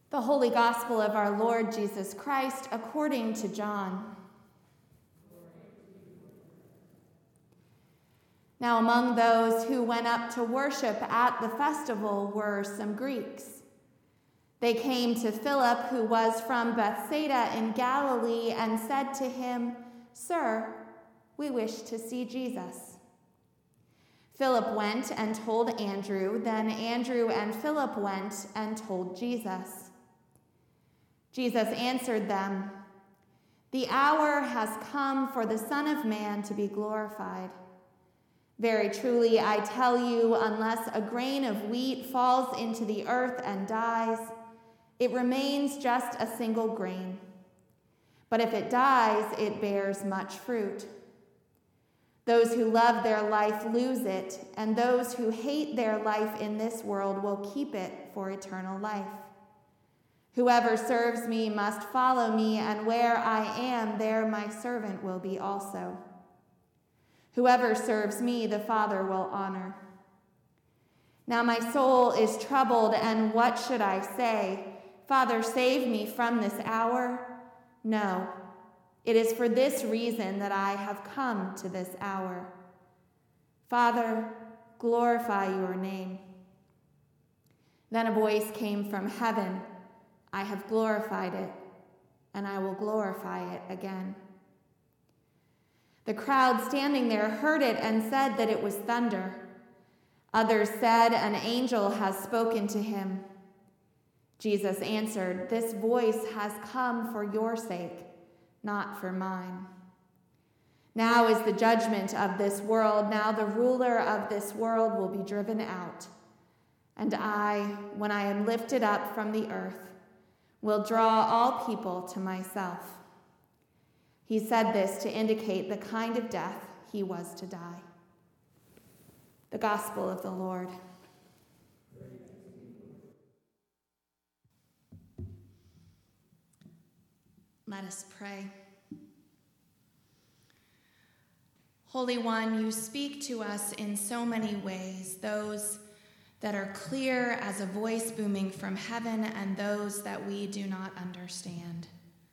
The Holy Gospel of our Lord Jesus Christ according to John. Now among those who went up to worship at the festival were some Greeks. They came to Philip, who was from Bethsaida in Galilee, and said to him, "Sir, we wish to see Jesus." Philip went and told Andrew. Then Andrew and Philip went and told Jesus. Jesus answered them, "The hour has come for the Son of Man to be glorified. Very truly, I tell you, unless a grain of wheat falls into the earth and dies, it remains just a single grain. But if it dies, it bears much fruit. Those who love their life lose it, and those who hate their life in this world will keep it for eternal life. Whoever serves me must follow me, and where I am, there my servant will be also. Whoever serves me, the Father will honor. Now my soul is troubled, and what should I say? Father, save me from this hour? No, it is for this reason that I have come to this hour. Father, glorify your name." Then a voice came from heaven, "I have glorified it, and I will glorify it again." The crowd standing there heard it and said that it was thunder. Others said, "An angel has spoken to him." Jesus answered, "This voice has come for your sake, not for mine. Now is the judgment of this world. Now the ruler of this world will be driven out. And I, when I am lifted up from the earth, will draw all people to myself." He said this to indicate the kind of death he was to die. The Gospel of the Lord. Let us pray. Holy One, you speak to us in so many ways, those that are clear as a voice booming from heaven and those that we do not understand.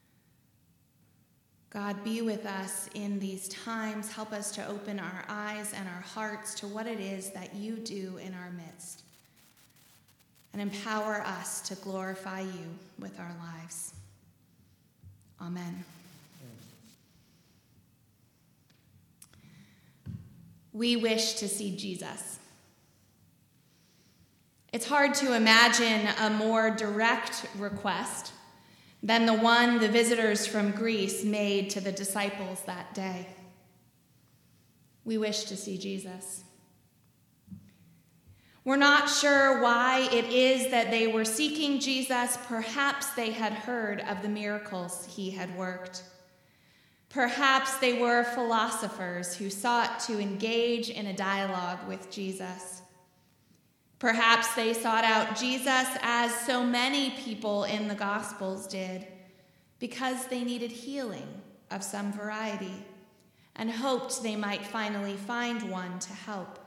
God, be with us in these times. Help us to open our eyes and our hearts to what it is that you do in our midst, and empower us to glorify you with our lives. Amen. We wish to see Jesus. It's hard to imagine a more direct request than the one the visitors from Greece made to the disciples that day. We wish to see Jesus. We're not sure why it is that they were seeking Jesus. Perhaps they had heard of the miracles he had worked. Perhaps they were philosophers who sought to engage in a dialogue with Jesus. Perhaps they sought out Jesus, as so many people in the Gospels did, because they needed healing of some variety and hoped they might finally find one to help.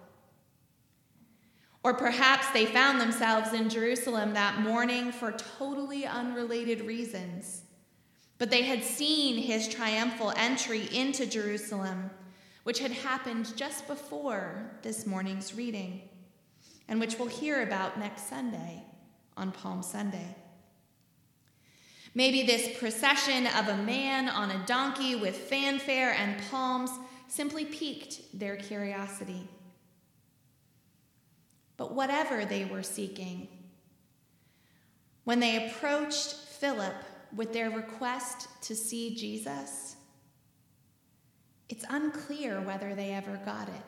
Or perhaps they found themselves in Jerusalem that morning for totally unrelated reasons, but they had seen his triumphal entry into Jerusalem, which had happened just before this morning's reading, and which we'll hear about next Sunday on Palm Sunday. Maybe this procession of a man on a donkey with fanfare and palms simply piqued their curiosity. But whatever they were seeking, when they approached Philip with their request to see Jesus, it's unclear whether they ever got it.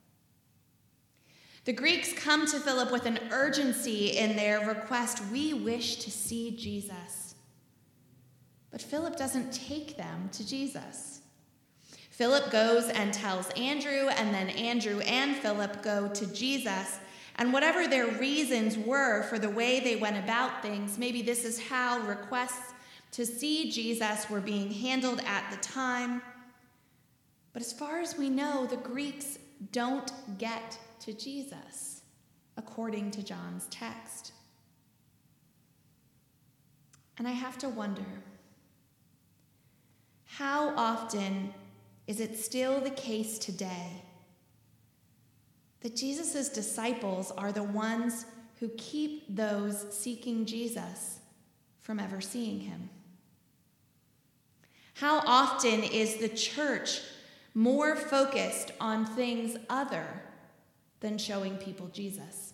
The Greeks come to Philip with an urgency in their request. We wish to see Jesus. But Philip doesn't take them to Jesus. Philip goes and tells Andrew, and then Andrew and Philip go to Jesus. And whatever their reasons were for the way they went about things, maybe this is how requests to see Jesus were being handled at the time. But as far as we know, the Greeks don't get to Jesus, according to John's text. And I have to wonder, how often is it still the case today that Jesus' disciples are the ones who keep those seeking Jesus from ever seeing him? How often is the church more focused on things other than showing people Jesus?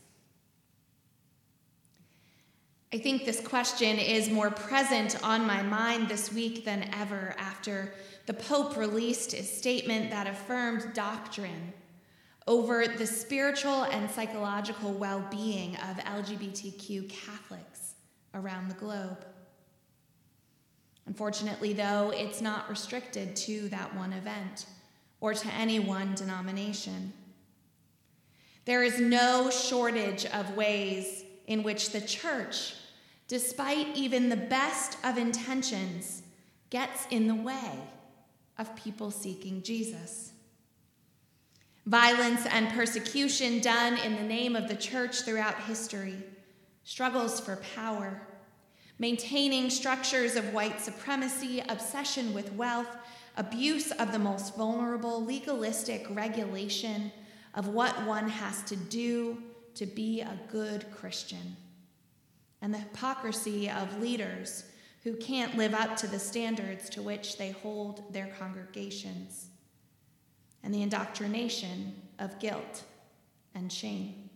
I think this question is more present on my mind this week than ever after the Pope released his statement that affirmed doctrine over the spiritual and psychological well-being of LGBTQ Catholics around the globe. Unfortunately, though, it's not restricted to that one event or to any one denomination. There is no shortage of ways in which the church, despite even the best of intentions, gets in the way of people seeking Jesus. Violence and persecution done in the name of the church throughout history, struggles for power, maintaining structures of white supremacy, obsession with wealth, abuse of the most vulnerable, legalistic regulation of what one has to do to be a good Christian, and the hypocrisy of leaders who can't live up to the standards to which they hold their congregations, and the indoctrination of guilt and shame.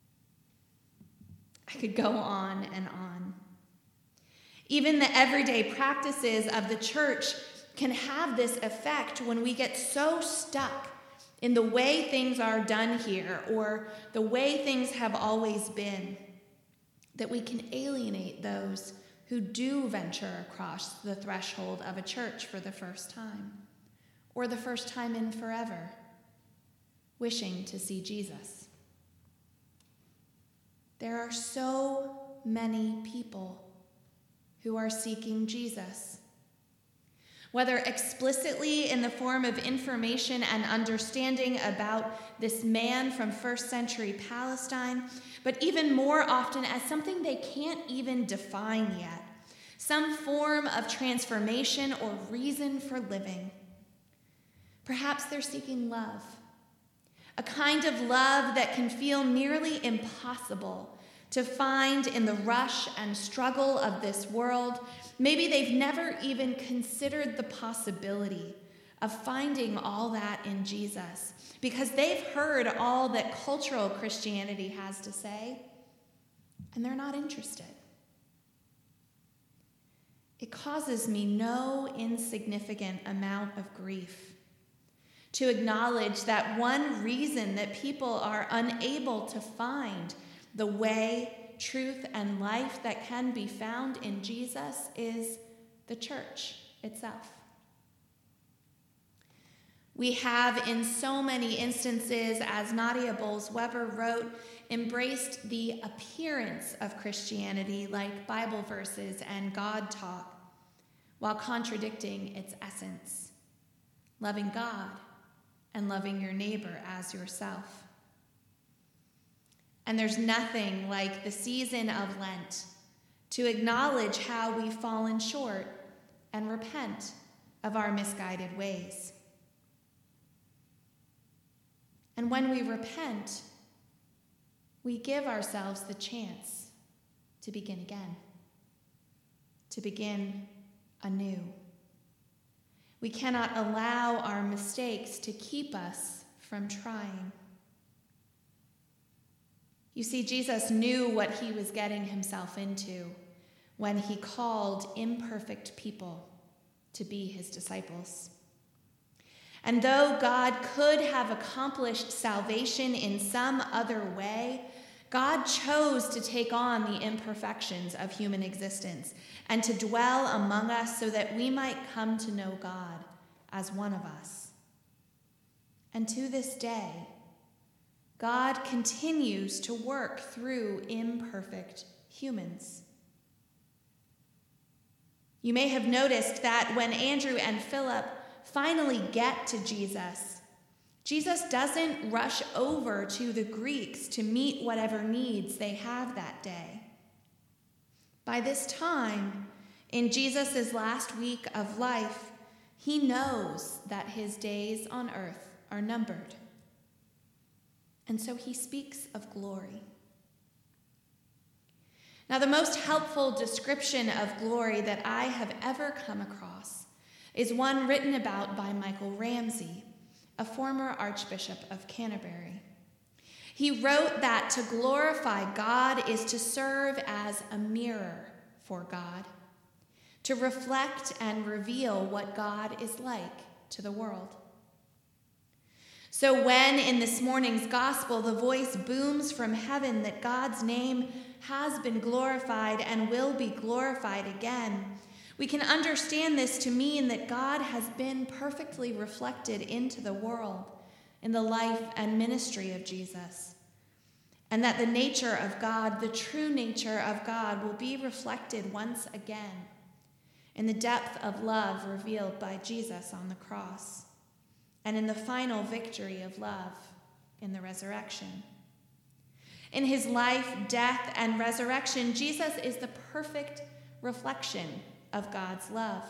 I could go on and on. Even the everyday practices of the church can have this effect when we get so stuck in the way things are done here or the way things have always been that we can alienate those who do venture across the threshold of a church for the first time, or the first time in forever, wishing to see Jesus. There are so many people who are seeking Jesus, whether explicitly in the form of information and understanding about this man from first century Palestine, but even more often as something they can't even define yet, some form of transformation or reason for living. Perhaps they're seeking love, a kind of love that can feel nearly impossible to find in the rush and struggle of this world. Maybe they've never even considered the possibility of finding all that in Jesus because they've heard all that cultural Christianity has to say, and they're not interested. It causes me no insignificant amount of grief to acknowledge that one reason that people are unable to find the way, truth, and life that can be found in Jesus is the church itself. We have, in so many instances, as Nadia Bolz-Weber wrote, embraced the appearance of Christianity like Bible verses and God talk, while contradicting its essence, loving God and loving your neighbor as yourself. And there's nothing like the season of Lent to acknowledge how we've fallen short and repent of our misguided ways. And when we repent, we give ourselves the chance to begin again, to begin anew. We cannot allow our mistakes to keep us from trying. You see, Jesus knew what he was getting himself into when he called imperfect people to be his disciples. And though God could have accomplished salvation in some other way, God chose to take on the imperfections of human existence and to dwell among us so that we might come to know God as one of us. And to this day, God continues to work through imperfect humans. You may have noticed that when Andrew and Philip finally get to Jesus, Jesus doesn't rush over to the Greeks to meet whatever needs they have that day. By this time, In Jesus' last week of life, he knows that his days on earth are numbered. And so he speaks of glory. Now, the most helpful description of glory that I have ever come across is one written about by Michael Ramsey, a former Archbishop of Canterbury. He wrote that to glorify God is to serve as a mirror for God, to reflect and reveal what God is like to the world. So when in this morning's gospel the voice booms from heaven that God's name has been glorified and will be glorified again, we can understand this to mean that God has been perfectly reflected into the world in the life and ministry of Jesus, and that the nature of God, the true nature of God, will be reflected once again in the depth of love revealed by Jesus on the cross, and in the final victory of love in the resurrection. In his life, death, and resurrection, Jesus is the perfect reflection of God's love.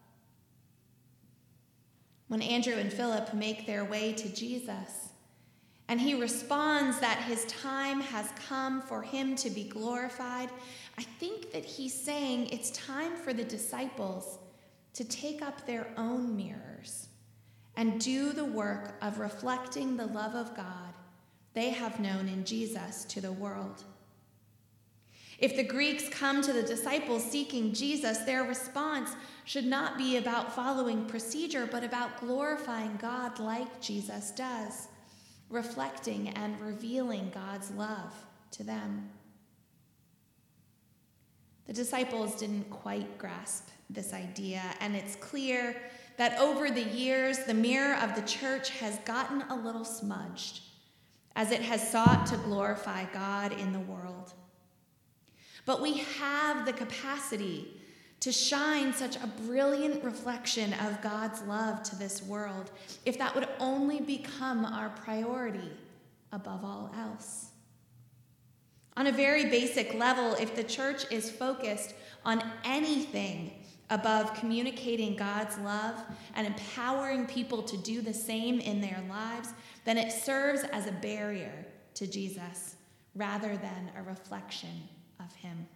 When Andrew and Philip make their way to Jesus, and he responds that his time has come for him to be glorified, I think that he's saying it's time for the disciples to take up their own mirrors and do the work of reflecting the love of God they have known in Jesus to the world. If the Greeks come to the disciples seeking Jesus, their response should not be about following procedure, but about glorifying God like Jesus does, reflecting and revealing God's love to them. The disciples didn't quite grasp this idea, and it's clear that over the years, the mirror of the church has gotten a little smudged as it has sought to glorify God in the world. But we have the capacity to shine such a brilliant reflection of God's love to this world if that would only become our priority above all else. On a very basic level, if the church is focused on anything above communicating God's love and empowering people to do the same in their lives, then it serves as a barrier to Jesus rather than a reflection of him.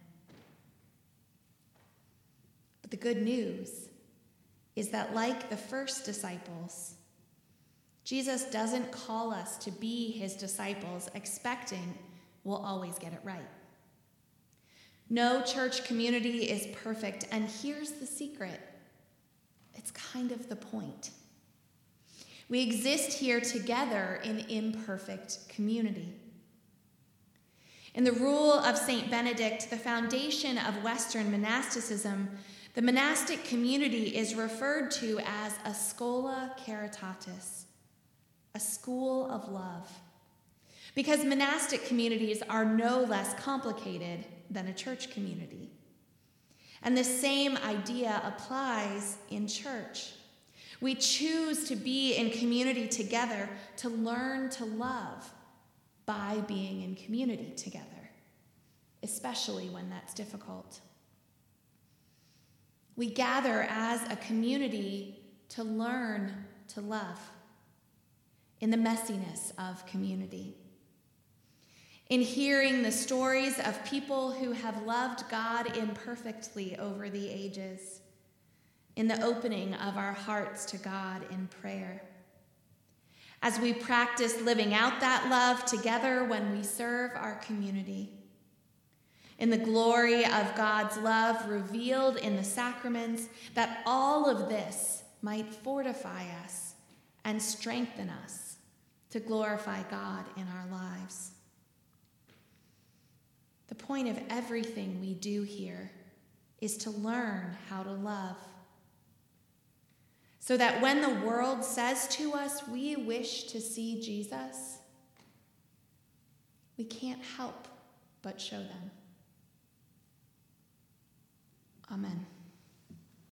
But the good news is that, like the first disciples, Jesus doesn't call us to be his disciples expecting we'll always get it right. No church community is perfect, and here's the secret. It's kind of the point. We exist here together in imperfect community. In the Rule of St. Benedict, the foundation of Western monasticism, the monastic community is referred to as a schola caritatis, a school of love, because monastic communities are no less complicated than a church community. And the same idea applies in church. We choose to be in community together to learn to love by being in community together, especially when that's difficult. We gather as a community to learn to love in the messiness of community, in hearing the stories of people who have loved God imperfectly over the ages, in the opening of our hearts to God in prayer. As we practice living out that love together when we serve our community, in the glory of God's love revealed in the sacraments, that all of this might fortify us and strengthen us to glorify God in our lives. The point of everything we do here is to learn how to love, so that when the world says to us we wish to see Jesus, we can't help but show them. Amen.